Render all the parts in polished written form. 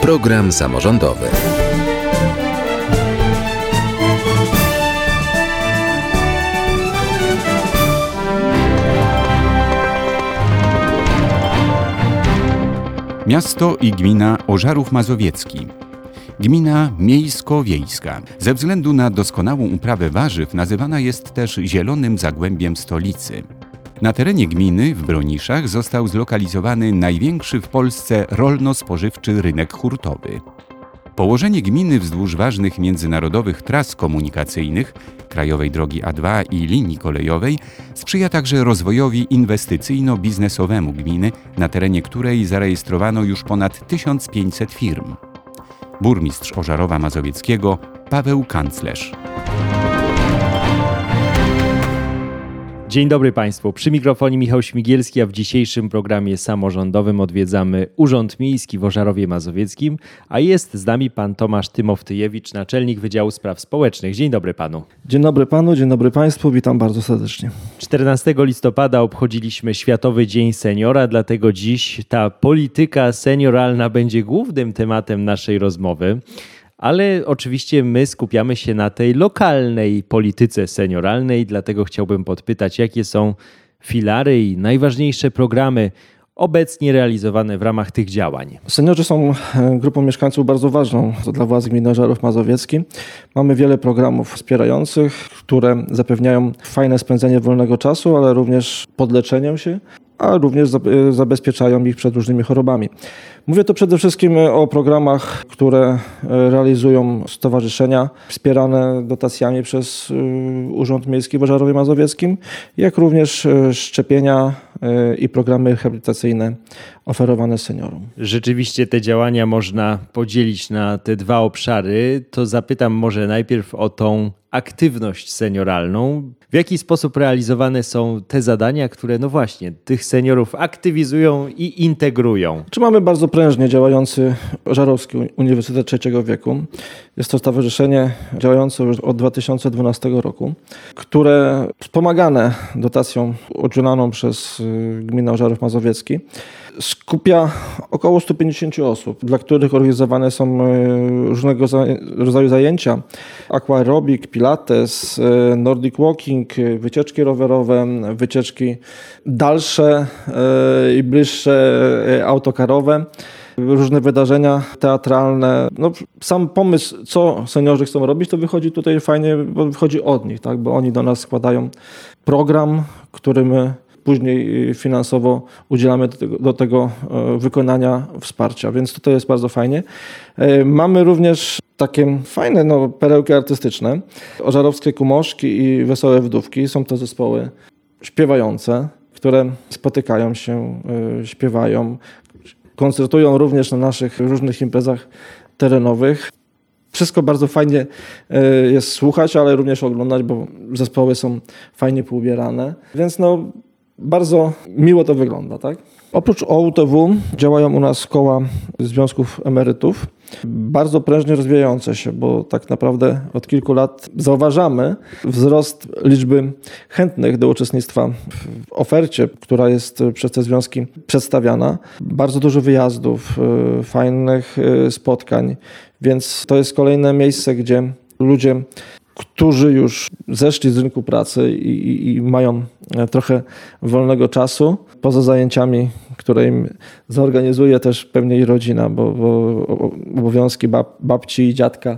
Program samorządowy. Miasto i gmina Ożarów Mazowiecki. Gmina miejsko-wiejska. Ze względu na doskonałą uprawę warzyw nazywana jest też zielonym zagłębiem stolicy. Na terenie gminy w Broniszach został zlokalizowany największy w Polsce rolno-spożywczy rynek hurtowy. Położenie gminy wzdłuż ważnych międzynarodowych tras komunikacyjnych, krajowej drogi A2 i linii kolejowej, sprzyja także rozwojowi inwestycyjno-biznesowemu gminy, na terenie której zarejestrowano już ponad 1500 firm. Burmistrz Ożarowa Mazowieckiego Paweł Kanclerz. Dzień dobry Państwu. Przy mikrofonie Michał Śmigielski, a w dzisiejszym programie samorządowym odwiedzamy Urząd Miejski w Ożarowie Mazowieckim, a jest z nami pan Tomasz Tymoftyjewicz, naczelnik Wydziału Spraw Społecznych. Dzień dobry panu. Dzień dobry panu, dzień dobry państwu, witam bardzo serdecznie. 14 listopada obchodziliśmy Światowy Dzień Seniora, dlatego dziś ta polityka senioralna będzie głównym tematem naszej rozmowy. Ale oczywiście my skupiamy się na tej lokalnej polityce senioralnej, dlatego chciałbym podpytać, jakie są filary i najważniejsze programy obecnie realizowane w ramach tych działań. Seniorzy są grupą mieszkańców bardzo ważną dla władz gminy Ożarów Mazowiecki. Mamy wiele programów wspierających, które zapewniają fajne spędzenie wolnego czasu, ale również podleczenie się, a również zabezpieczają ich przed różnymi chorobami. Mówię tu przede wszystkim o programach, które realizują stowarzyszenia wspierane dotacjami przez Urząd Miejski w Ożarowie Mazowieckim, jak również szczepienia i programy rehabilitacyjne oferowane seniorom. Rzeczywiście te działania można podzielić na te dwa obszary. To zapytam może najpierw o tą aktywność senioralną. W jaki sposób realizowane są te zadania, które no właśnie tych seniorów aktywizują i integrują? Mamy bardzo prężnie działający Ożarowski Uniwersytet Trzeciego Wieku. Jest to stowarzyszenie działające już od 2012 roku, które wspomagane dotacją udzielaną przez gminę Ożarów Mazowiecki skupia około 150 osób, dla których organizowane są różnego rodzaju zajęcia: aquarobic, pilates, nordic walking, wycieczki rowerowe, wycieczki dalsze i bliższe autokarowe, różne wydarzenia teatralne. Sam pomysł, co seniorzy chcą robić, to wychodzi tutaj fajnie, bo wychodzi od nich, tak? Bo oni do nas składają program, który my później finansowo udzielamy do tego wykonania wsparcia, więc tutaj jest bardzo fajnie. Mamy również takie fajne perełki artystyczne. Ożarowskie Kumoszki i Wesołe Wdówki. Są to zespoły śpiewające, które spotykają się, śpiewają, koncertują również na naszych różnych imprezach terenowych. Wszystko bardzo fajnie jest słuchać, ale również oglądać, bo zespoły są fajnie poubierane, więc bardzo miło to wygląda, tak? Oprócz OUTW działają u nas koła związków emerytów, bardzo prężnie rozwijające się, bo tak naprawdę od kilku lat zauważamy wzrost liczby chętnych do uczestnictwa w ofercie, która jest przez te związki przedstawiana. Bardzo dużo wyjazdów, fajnych spotkań, więc to jest kolejne miejsce, gdzie ludzie, którzy już zeszli z rynku pracy i mają trochę wolnego czasu, poza zajęciami, które im zorganizuje też pewnie i rodzina, bo obowiązki babci i dziadka,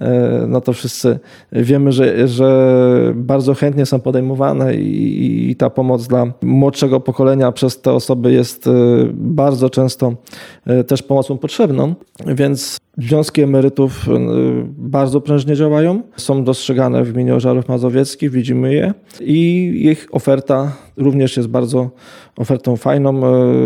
to wszyscy wiemy, że bardzo chętnie są podejmowane i ta pomoc dla młodszego pokolenia przez te osoby jest bardzo często też pomocą potrzebną, więc związki emerytów bardzo prężnie działają, są dostrzegane w gminie Ożarów Mazowiecki, widzimy je i ich oferta również jest bardzo ofertą fajną.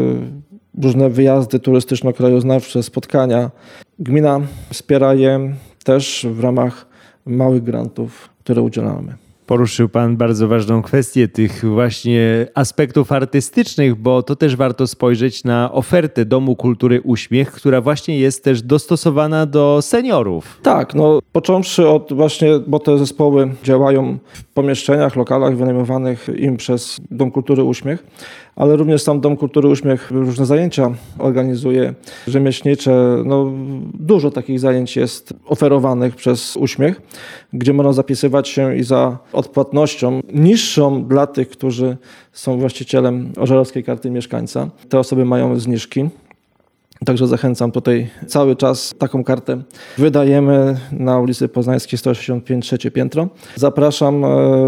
Różne wyjazdy turystyczno-krajoznawcze, spotkania. Gmina wspiera je też w ramach małych grantów, które udzielamy. Poruszył Pan bardzo ważną kwestię tych właśnie aspektów artystycznych, bo to też warto spojrzeć na ofertę Domu Kultury Uśmiech, która właśnie jest też dostosowana do seniorów. Tak, no począwszy od właśnie, bo te zespoły działają w pomieszczeniach, lokalach wynajmowanych im przez Dom Kultury Uśmiech, ale również sam Dom Kultury Uśmiech różne zajęcia organizuje rzemieślnicze. No, dużo takich zajęć jest oferowanych przez Uśmiech, gdzie można zapisywać się i za odpłatnością niższą dla tych, którzy są właścicielem Ożarowskiej Karty Mieszkańca. Te osoby mają zniżki. Także zachęcam tutaj cały czas taką kartę. Wydajemy na ulicy Poznańskiej 165, trzecie piętro. Zapraszam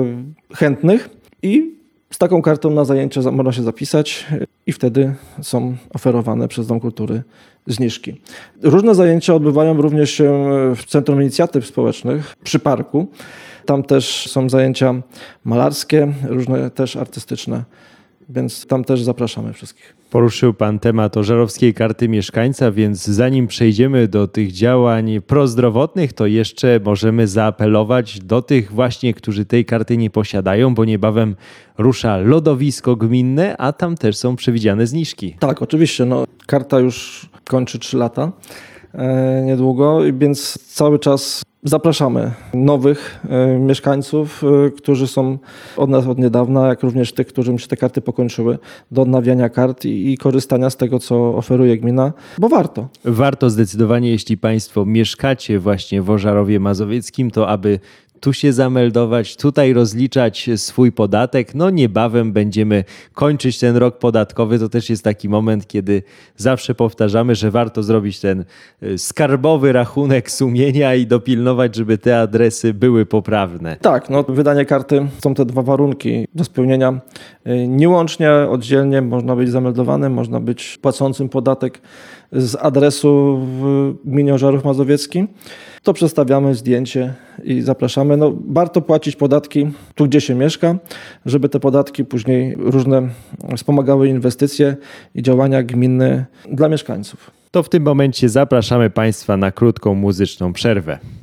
chętnych i z taką kartą na zajęcia można się zapisać i wtedy są oferowane przez Dom Kultury zniżki. Różne zajęcia odbywają również się w Centrum Inicjatyw Społecznych przy parku. Tam też są zajęcia malarskie, różne też artystyczne, więc tam też zapraszamy wszystkich. Poruszył Pan temat Ożarowskiej Karty Mieszkańca, więc zanim przejdziemy do tych działań prozdrowotnych, to jeszcze możemy zaapelować do tych właśnie, którzy tej karty nie posiadają, bo niebawem rusza lodowisko gminne, a tam też są przewidziane zniżki. Tak, oczywiście. No, karta już kończy 3 lata niedługo, więc cały czas zapraszamy nowych mieszkańców, którzy są od nas od niedawna, jak również tych, którym się te karty pokończyły, do odnawiania kart i korzystania z tego, co oferuje gmina, bo warto. Warto zdecydowanie, jeśli Państwo mieszkacie właśnie w Ożarowie Mazowieckim, to aby tu się zameldować, tutaj rozliczać swój podatek. No niebawem będziemy kończyć ten rok podatkowy. To też jest taki moment, kiedy zawsze powtarzamy, że warto zrobić ten skarbowy rachunek sumienia i dopilnować, żeby te adresy były poprawne. Tak, no wydanie karty, są te 2 warunki do spełnienia. Niełącznie, oddzielnie można być zameldowanym, można być płacącym podatek z adresu w gminie Ożarów Mazowiecki. To przedstawiamy zdjęcie i zapraszamy. No, warto płacić podatki tu, gdzie się mieszka, żeby te podatki później różne wspomagały inwestycje i działania gminne dla mieszkańców. To w tym momencie zapraszamy Państwa na krótką muzyczną przerwę.